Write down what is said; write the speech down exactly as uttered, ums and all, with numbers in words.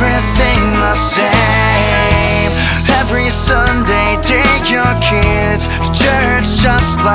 everything the same. Every Sunday take your kids to church just like